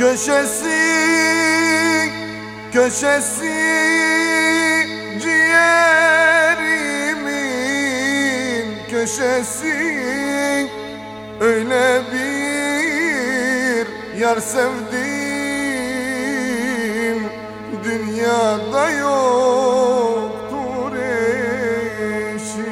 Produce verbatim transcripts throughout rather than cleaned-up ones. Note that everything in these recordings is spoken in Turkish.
Köşesi, köşesi ciğerimin köşesi. Öyle bir yar sevdim, dünyada yoktur eşi.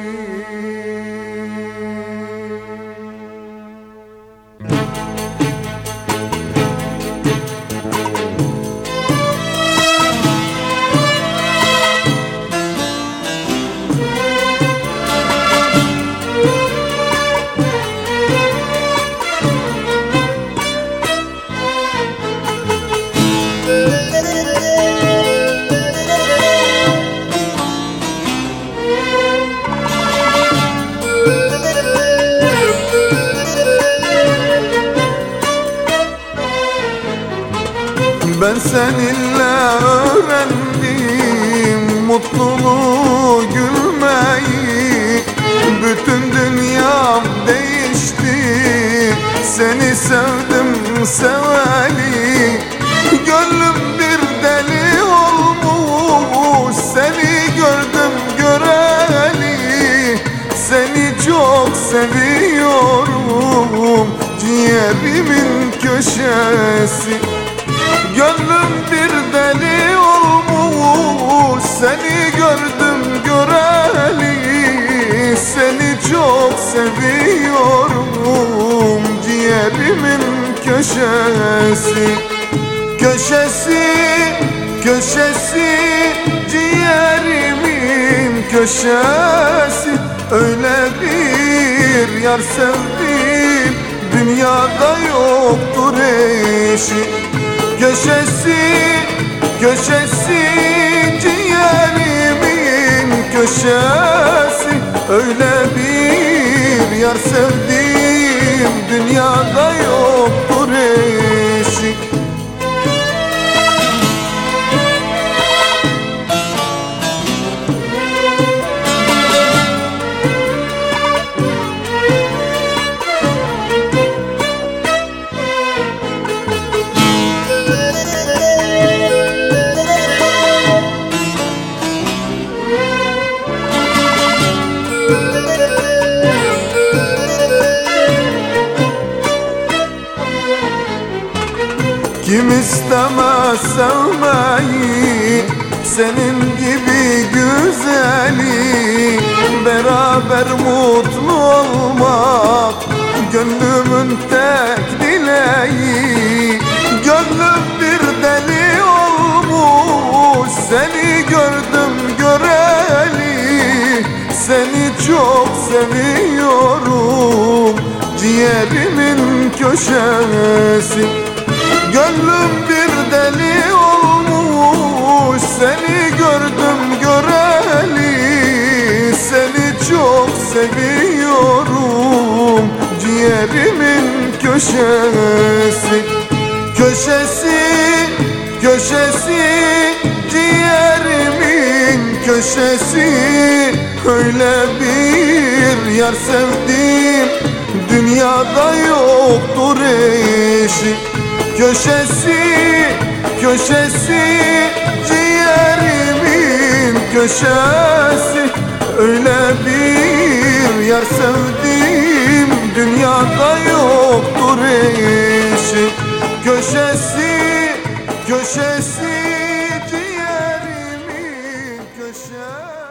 Ben seninle öğrendim mutluluğu, gülmeyi. Bütün dünyam değişti, seni sevdim seveli. Gönlüm bir deli olmuş, seni gördüm göreli. Seni çok seviyorum, ciğerimin köşesi. Gönlüm bir deli olmuş, seni gördüm göreli. Seni çok seviyorum, ciğerimin köşesi. Köşesi, köşesi ciğerimin köşesi. Öyle bir yar sevdim, dünyada yoktur eşi. Köşesi, köşesi ciğerimin köşesi. Öyle bir yar sevdim, dünyada yoktur eşi. Kim istemez sevmeyi, senin gibi güzeli. Beraber mutlu olmak gönlümün tek dileği. Gönlüm bir deli olmuş, seni gördüm göreli. Seni çok seviyorum, ciğerimin köşesi. Gönlüm bir deli olmuş, seni gördüm göreli. Seni çok seviyorum, ciğerimin köşesi. Köşesi, köşesi ciğerimin köşesi. Öyle bir yar sevdim, dünyada yoktur eşi. Köşesi, köşesi ciğerimin köşesi. Öyle bir yar sevdim, dünyada yoktur eşi. Köşesi, köşesi ciğerimin köşesi.